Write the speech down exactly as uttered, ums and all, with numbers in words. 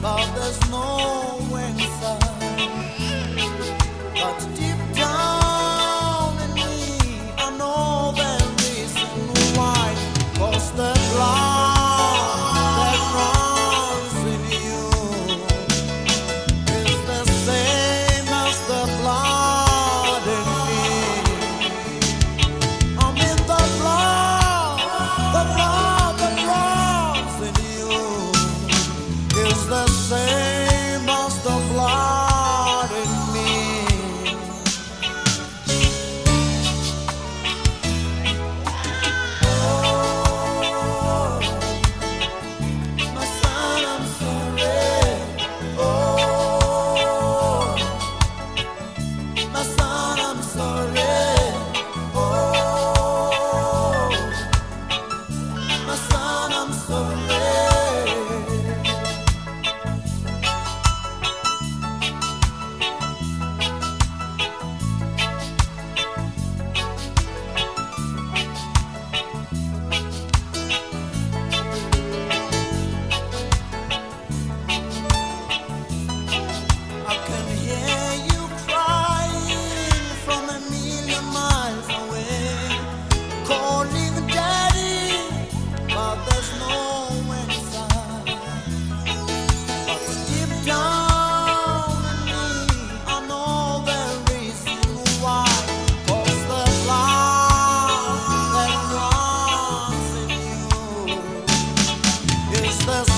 but there's no inside. But deep down in me, I know the reason why. 'Cause the blood that runs in you is the same as the blood in me. I mean the blood, the blood that runs in you is the same as the blood in me. Oh, my son, I'm sorry. Oh, my son, I'm sorry. Oh, my son, I'm sorry. I can hear you crying from a million miles away, calling daddy, but there's no inside. But deep down in me, I know the reason why. 'Cause the blood that runs in you is the